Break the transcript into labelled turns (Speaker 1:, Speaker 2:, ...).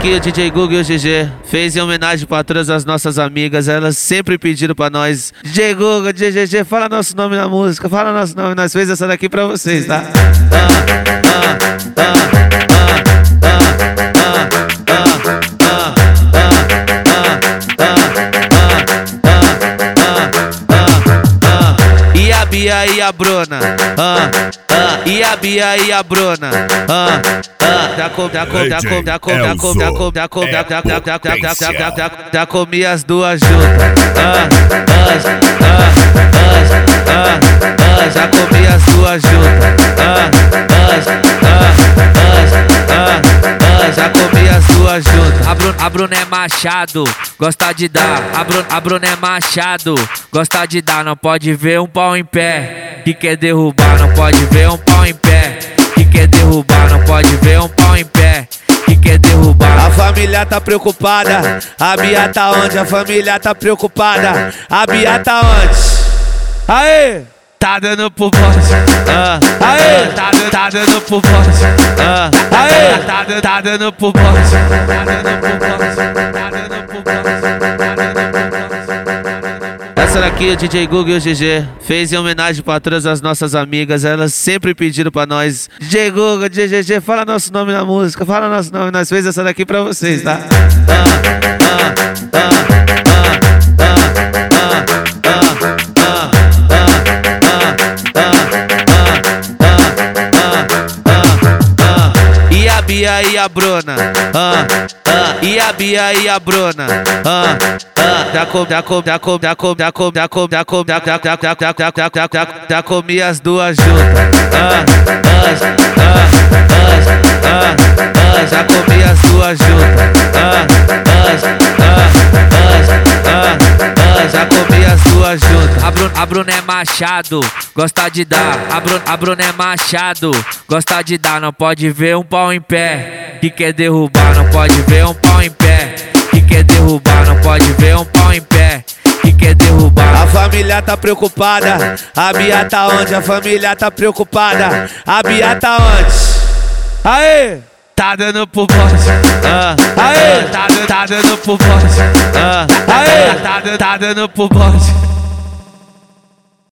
Speaker 1: aqui o DJ Google e o GG fez em homenagem pra todas as nossas amigas. Elas sempre pediram pra nós: DJ Google, DJ GG, fala nosso nome na música, fala nosso nome. Nós fez essa daqui pra vocês, tá? E a Bia e a Bruna, e a Bia e a Bruna, já comi as duas juntas, já comi as duas juntas, já comi as duas juntas.
Speaker 2: A Bruna é machado, gosta de dar. A Bruna é machado, gosta de dar. Não pode ver um pau em pé que quer derrubar. Não pode ver um pau em pé que quer derrubar. Não pode ver um pau em pé que quer derrubar.
Speaker 1: A família tá preocupada, a Bia tá onde? A família tá preocupada, a Bia tá onde? Aê! Tá dando pro bote, aê! Tá dando pro bote, aê! Tá dando pro bote, tá dando pro bote, tá dando pro bote. Essa daqui o DJ Google e o GG fez em homenagem pra todas as nossas amigas. Elas sempre pediram pra nós: DJ Google, DJ GG, fala nosso nome na música, fala nosso nome. Nós fez essa daqui pra vocês, tá? E a Bia e a Bruna, e a Bia e a Bruna, já comi as duas juntas, já comi as duas juntas, já comi as duas juntas.
Speaker 2: A Bruna é machado, gosta de dar. A Bruna é machado, gosta de dar. Não pode ver um pau em pé que quer derrubar. Não pode ver um pau em pé que quer derrubar. Não pode ver um pau em pé que quer derrubar.
Speaker 1: A família tá preocupada, a Bia tá onde? A família tá preocupada, a Bia tá onde? Aê! Tá dando pro bote, aê! Tá dando pro bote, aê! Tá dando pro bote.